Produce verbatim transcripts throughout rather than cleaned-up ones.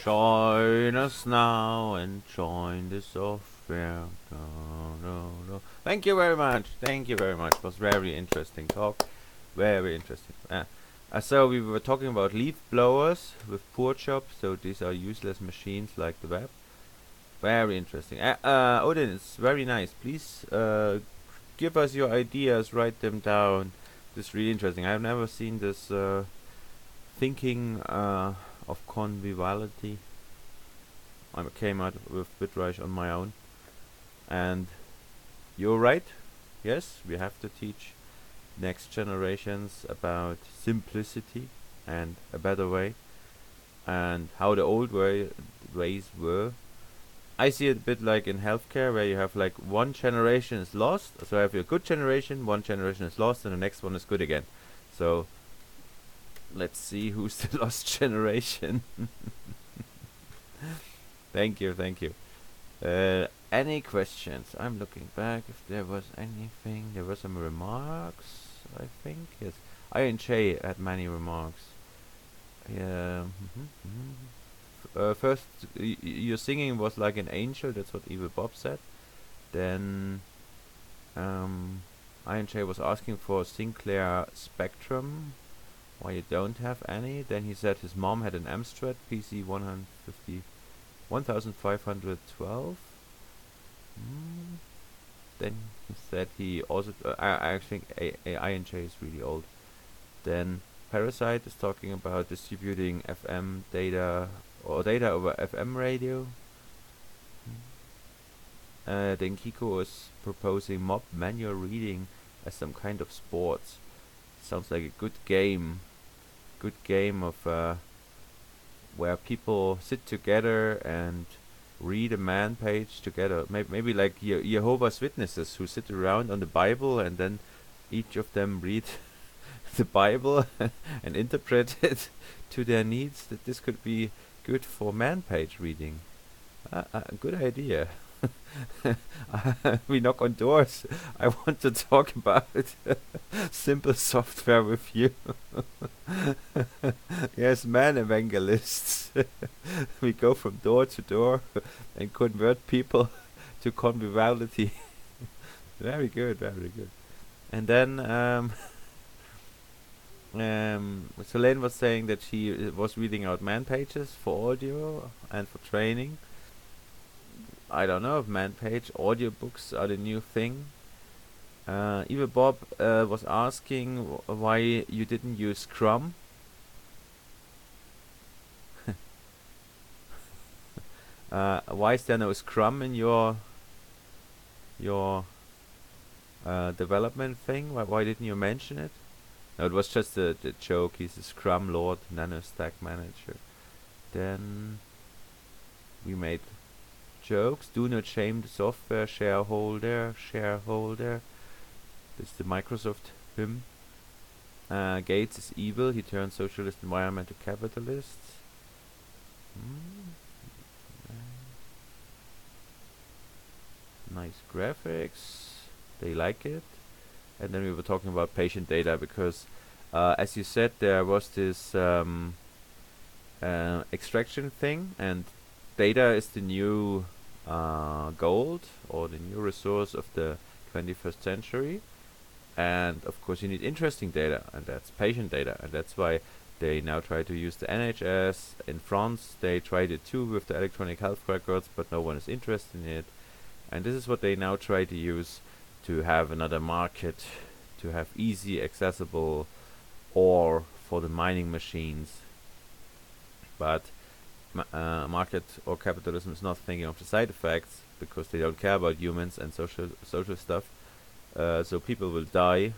Join us now and join the software. No, no, no. Thank you very much. Thank you very much. It was very interesting talk. Very interesting. Uh, uh, so we were talking about leaf blowers with poor chops. So these are useless machines like the web. Very interesting. Uh, uh, Odin, it's very nice. Please uh, give us your ideas. Write them down. This is really interesting. I've never seen this uh, thinking uh, of conviviality. I came out with Bitrush on my own, and you're right. Yes, we have to teach next generations about simplicity and a better way, and how the old way ways were. I see it a bit like in healthcare, where you have like one generation is lost. So I have a good generation, one generation is lost, and the next one is good again. So let's see who's the lost generation. Thank you, thank you. Uh, any questions? I'm looking back if there was anything. There were some remarks, I think. Yes. Iron J had many remarks. Yeah. mhm, mhm. F- Uh, first, y- y- your singing was like an angel. That's what Evil Bob said. Then, um, Iron J was asking for Sinclair Spectrum. Why you don't have any? Then he said his mom had an Amstrad P C one fifty one thousand five hundred twelve. Mm. Then he said he also. Uh, I, I think A- A- I N J is really old. Then Parasite is talking about distributing F M data or data over F M radio. Uh, then Kiko is proposing mob manual reading as some kind of sports. Sounds like a good game. Good game of uh, where people sit together and read a man page together. Maybe, maybe like Ye- Jehovah's Witnesses who sit around on the Bible and then each of them read the Bible and interpret it to their needs. That this could be good for man page reading. Uh, uh, good idea. We knock on doors. I want to talk about simple software with you. Yes, man evangelists. We go from door to door and convert people to conviviality. Very good, very good. And then um, um, Solane was saying that she uh, was reading out man pages for audio and for training. I don't know if man page audiobooks are the new thing. Uh, Eva Bob uh, was asking w- why you didn't use Scrum. Uh, why is there no Scrum in your your uh, development thing? Why, why didn't you mention it? No, it was just a, a joke. He's a Scrum Lord, Nano Stack Manager. Then we made jokes. Do not shame the software shareholder. Shareholder. This is the Microsoft hymn. Uh, Gates is evil. He turns socialist environment to capitalist. Hmm. Nice graphics. They like it. And then we were talking about patient data because, uh, as you said, there was this um, uh, extraction thing, and data is the new uh, gold or the new resource of the twenty-first century. And of course, you need interesting data, and that's patient data, and that's why they now try to use the N H S. In France, they tried it too with the electronic health records, but no one is interested in it. And this is what they now try to use to have another market, to have easy, accessible ore for the mining machines. But ma- uh, market or capitalism is not thinking of the side effects because they don't care about humans and social social stuff. Uh, so people will die.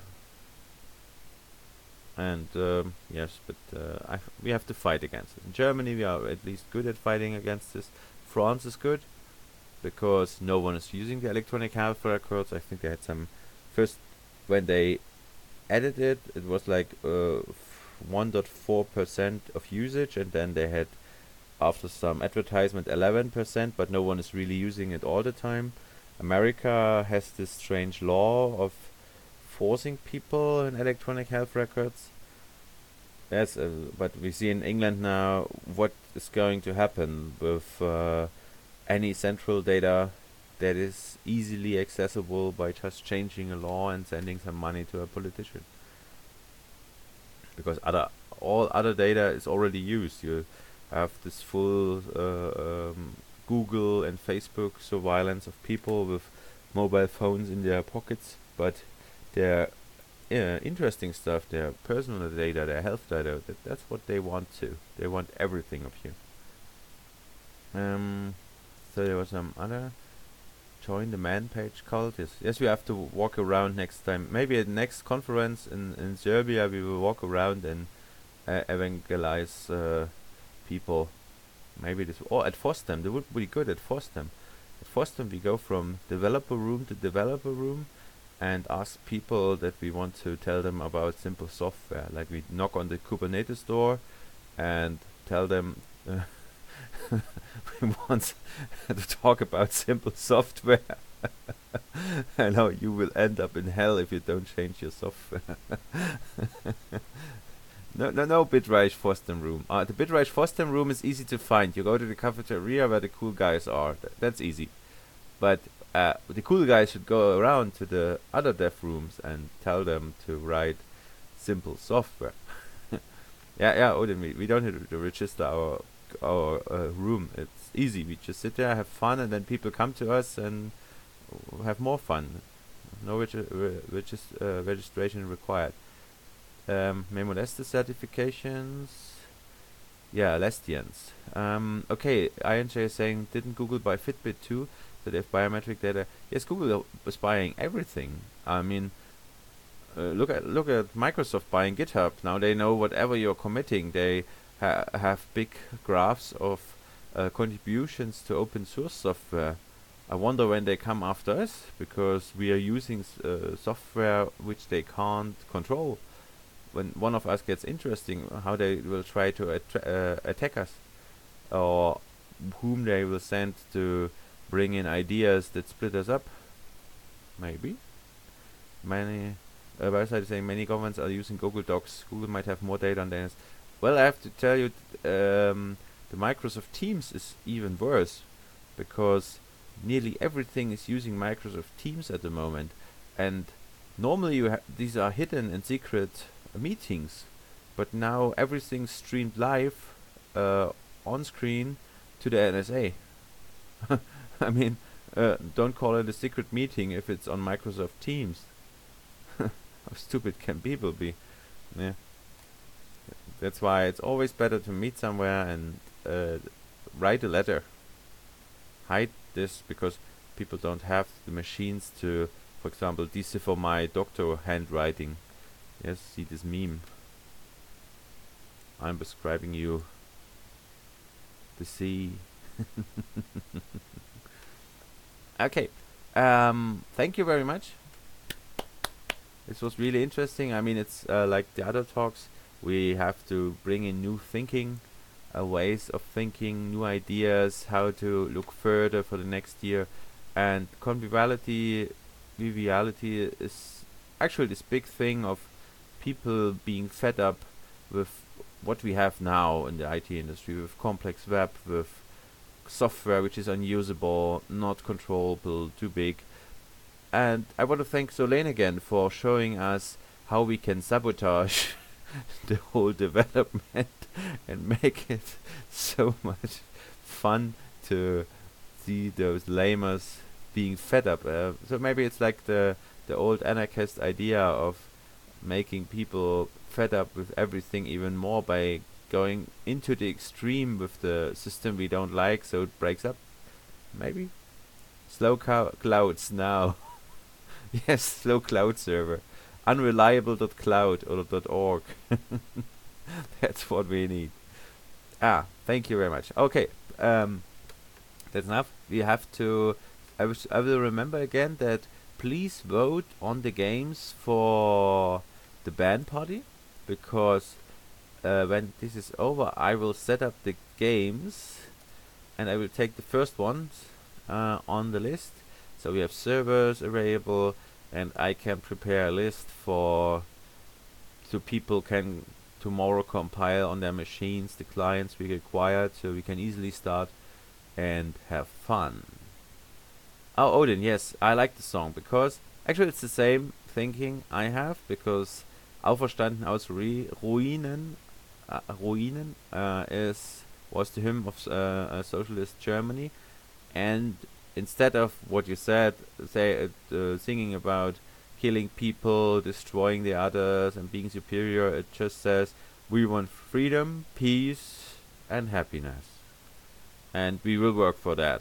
And um, yes, but uh, I f- we have to fight against it. In Germany, we are at least good at fighting against this. France is good because no one is using the electronic health records. I think they had some first when they added it, it was like uh, one point four percent of usage, and then they had after some advertisement eleven percent, but no one is really using it all the time. America has this strange law of forcing people in electronic health records. Yes, uh, but we see in England now what is going to happen with uh, any central data that is easily accessible by just changing a law and sending some money to a politician. Because other all other data is already used. You have this full uh, um, Google and Facebook surveillance of people with mobile phones in their pockets, but their uh, interesting stuff, their personal data, their health data, that, that's what they want to. They want everything of you. Um, so there was some other. Join the man page cult. Yes, yes, we have to walk around next time. Maybe at the next conference in, in Serbia, we will walk around and uh, evangelize uh, people. Maybe this, or at FOSDEM, they would be good at FOSDEM. At FOSDEM, we go from developer room to developer room and ask people that we want to tell them about simple software. Like we knock on the Kubernetes door and tell them uh, we want to talk about simple software. I know you will end up in hell if you don't change your software. no, no, no Bitreich FOSDEM room. Uh, the Bitreich FOSDEM room is easy to find. You go to the cafeteria where the cool guys are. Th that's easy. But uh, the cool guys should go around to the other dev rooms and tell them to write simple software. yeah, yeah, Odin, we, we don't have to register our our uh, room. It's easy. We just sit there, have fun, and then people come to us and have more fun. No regi re regis uh, registration required. Um, Memo Lester certifications. Yeah, Lestians. Um, okay, I N J is saying, didn't Google buy Fitbit too? So they have biometric data. Yes, Google was buying everything. I mean, uh, look at look at Microsoft buying GitHub. Now they know whatever you're committing. They ha have big graphs of uh, contributions to open source software. I wonder when they come after us, because we are using s uh, software which they can't control. When one of us gets interesting, how they will try to uh, attack us, or whom they will send to bring in ideas that split us up. Maybe. Many uh, website is saying many governments are using Google Docs. Google might have more data on theirs. Well, I have to tell you, um, the Microsoft Teams is even worse, because nearly everything is using Microsoft Teams at the moment, and normally you ha these are hidden and secret uh, meetings, but now everything's streamed live uh, on screen to the N S A. I mean, uh, don't call it a secret meeting if it's on Microsoft Teams. How stupid can people be? Yeah. That's why it's always better to meet somewhere and uh, write a letter. Hide this, because people don't have the machines to, for example, decipher my doctor handwriting. Yes, see this meme. I'm prescribing you the sea. Okay. Um, thank you very much. This was really interesting. I mean, it's uh, like the other talks. We have to bring in new thinking, uh, ways of thinking, new ideas, how to look further for the next year. And conviviality, viviality is actually this big thing of people being fed up with what we have now in the I T industry, with complex web, with software which is unusable, not controllable, too big. And I want to thank Solane again for showing us how we can sabotage the whole development and make it so much fun to see those lamers being fed up. Uh, so maybe it's like the the old anarchist idea of making people fed up with everything even more by going into the extreme with the system we don't like, so it breaks up. Maybe slow clouds now. Yes, slow cloud server, unreliable dot cloud or .org. That's what we need. Ah, thank you very much. Okay, um, that's enough. We have to. I, wish I will remember again that please vote on the games for the band party, because uh, when this is over, I will set up the games and I will take the first ones uh, on the list. So we have servers available, and I can prepare a list for so people can tomorrow compile on their machines the clients we required, so we can easily start and have fun. Oh, Odin, yes, I like the song because actually it's the same thinking I have, because Auferstanden aus Ru Ruinen, uh, Ruinen uh, is was the hymn of uh, uh, socialist Germany, and instead of what you said, say uh, uh, singing about killing people, destroying the others, and being superior, it just says we want freedom, peace, and happiness, and we will work for that.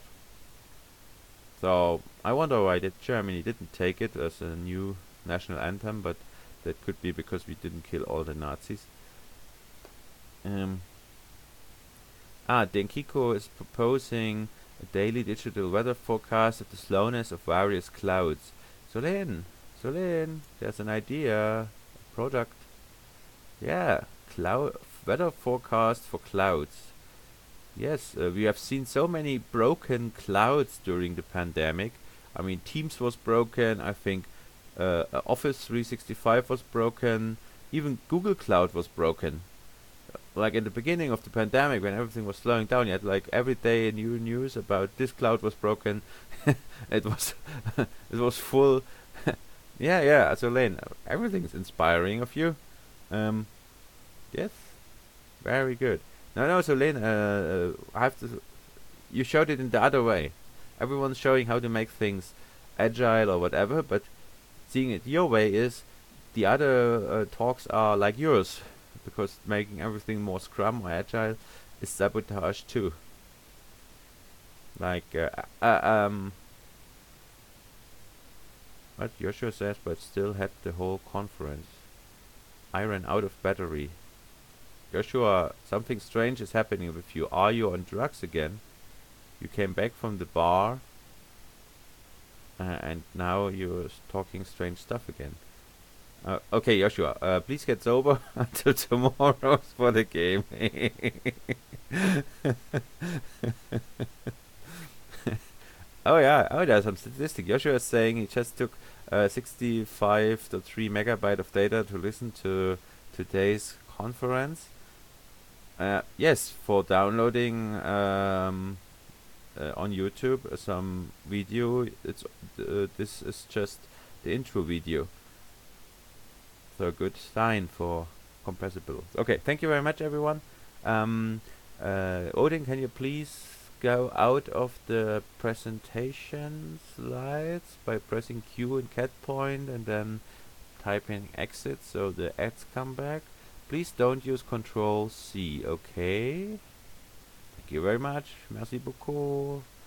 So I wonder why that Germany didn't take it as a new national anthem, but that could be because we didn't kill all the Nazis. Um, ah, Denkiko is proposing a daily digital weather forecast of the slowness of various clouds. Solin, Solin, there's an idea, a product. Yeah, cloud weather forecast for clouds. Yes, uh, we have seen so many broken clouds during the pandemic. I mean, Teams was broken. I think uh, uh, Office three sixty-five was broken. Even Google Cloud was broken. Like in the beginning of the pandemic, when everything was slowing down, you had like every day new news about this cloud was broken. it was, it was full. yeah, yeah. So Lane, everything is inspiring of you. Um, yes, very good. No, no, so Lane, uh, uh, I have to. You showed it in the other way. Everyone's showing how to make things agile or whatever, but seeing it your way is the other uh, talks are like yours, because making everything more Scrum or agile is sabotage too. Like, uh, uh, um, what Joshua says, but still had the whole conference. I ran out of battery. Joshua, something strange is happening with you. Are you on drugs again? You came back from the bar, uh, and now you're talking strange stuff again. Uh, okay, Joshua, uh, please get sober until tomorrow for the game. oh yeah, oh there's some statistic. Joshua is saying he just took uh, sixty-five point three megabyte of data to listen to today's conference. Uh, yes, for downloading um, uh, on YouTube uh, some video. It's uh, this is just the intro video. So a good sign for compressible. Okay, thank you very much, everyone. Um, uh, Odin, can you please go out of the presentation slides by pressing Q and cat point and then typing exit so the ads come back? Please don't use Control C, okay? Thank you very much. Merci beaucoup.